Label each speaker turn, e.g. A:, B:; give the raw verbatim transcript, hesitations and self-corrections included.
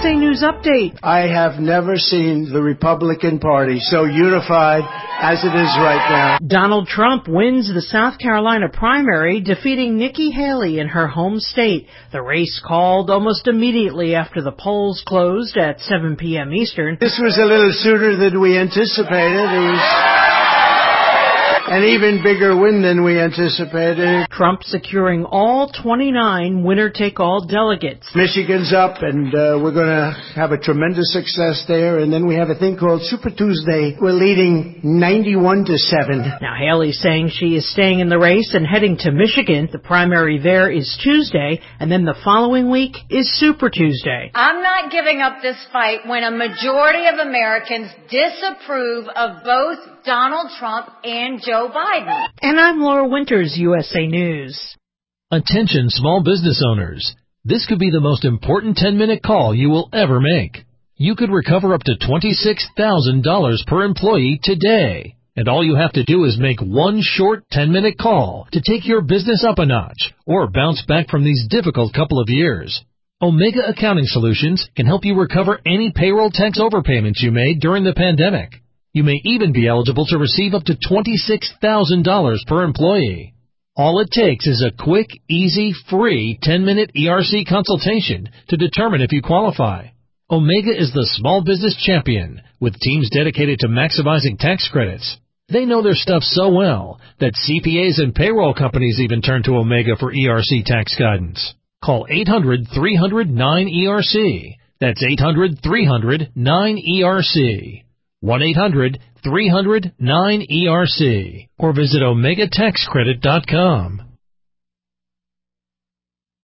A: A News Update.
B: I have never seen the Republican Party so unified as it is right now.
A: Donald Trump wins the South Carolina primary, defeating Nikki Haley in her home state. The race called almost immediately after the polls closed at seven p.m. Eastern.
B: This was a little sooner than we anticipated. It was an even bigger win than we anticipated.
A: Trump securing all twenty-nine winner-take-all delegates.
B: Michigan's up, and uh, we're going to have a tremendous success there. And then we have a thing called Super Tuesday. We're leading ninety-one to seven.
A: Now, Haley's saying she is staying in the race and heading to Michigan. The primary there is Tuesday, and then the following week is Super Tuesday.
C: I'm not giving up this fight when a majority of Americans disapprove of both Donald Trump and Joe Biden.
A: And I'm Laura Winters, U S A News.
D: Attention small business owners. This could be the most important ten-minute call you will ever make. You could recover up to twenty-six thousand dollars per employee today. And all you have to do is make one short ten-minute call to take your business up a notch or bounce back from these difficult couple of years. Omega Accounting Solutions can help you recover any payroll tax overpayments you made during the pandemic. You may even be eligible to receive up to twenty-six thousand dollars per employee. All it takes is a quick, easy, free ten-minute E R C consultation to determine if you qualify. Omega is the small business champion with teams dedicated to maximizing tax credits. They know their stuff so well that C P As and payroll companies even turn to Omega for E R C tax guidance. Call eight hundred, three hundred, nine E R C. That's eight hundred, three hundred, nine E R C. one eight hundred, three hundred, nine E R C or visit omega tax credit dot com.